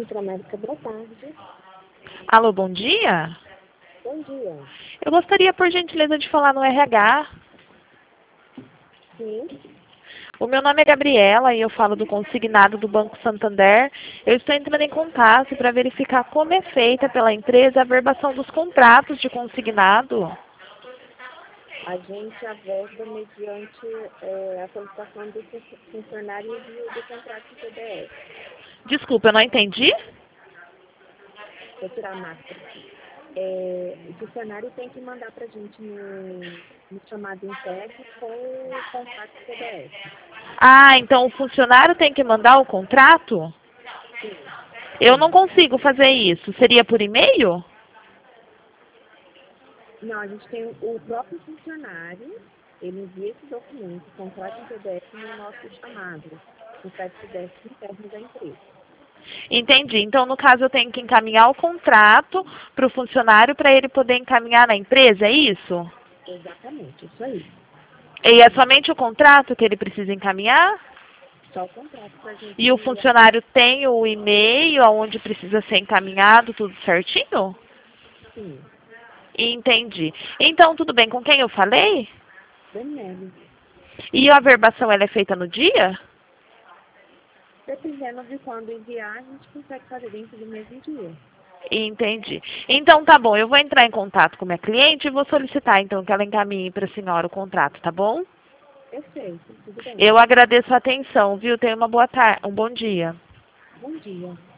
Centro-América, boa tarde. Alô, bom dia. Bom dia. Eu gostaria, por gentileza, de falar no RH. Sim. O meu nome é Gabriela e eu falo do consignado do Banco Santander. Eu estou entrando em contato para verificar como é feita pela empresa a averbação dos contratos de consignado. A gente aborda mediante a solicitação do funcionário e envio do contrato de CDS. Desculpa, eu não entendi? Vou tirar a máscara. O funcionário tem que mandar para a gente no chamado interno com o contrato de CDS. Ah, então o funcionário tem que mandar o contrato? Sim. Eu não consigo fazer isso. Seria por e-mail? Não, a gente tem o próprio funcionário, ele envia esse documento, o contrato de CDS no nosso chamado, no site CDS interno da empresa. Entendi. Então, no caso, eu tenho que encaminhar o contrato para o funcionário para ele poder encaminhar na empresa, é isso? Exatamente, isso aí. E é somente o contrato que ele precisa encaminhar? Só o contrato para a gente. E o funcionário tem o e-mail aonde precisa ser encaminhado, tudo certinho? Sim, Entendi. Então, tudo bem. Com quem eu falei? Daniele. E a averbação ela é feita no dia? Dependendo de quando enviar, a gente consegue fazer dentro do mesmo dia. Entendi. Então, tá bom. Eu vou entrar em contato com minha cliente e vou solicitar, então, que ela encaminhe para a senhora o contrato, tá bom? Perfeito, tudo bem. Eu agradeço a atenção, viu? Tenha uma boa tarde, um bom dia. Bom dia.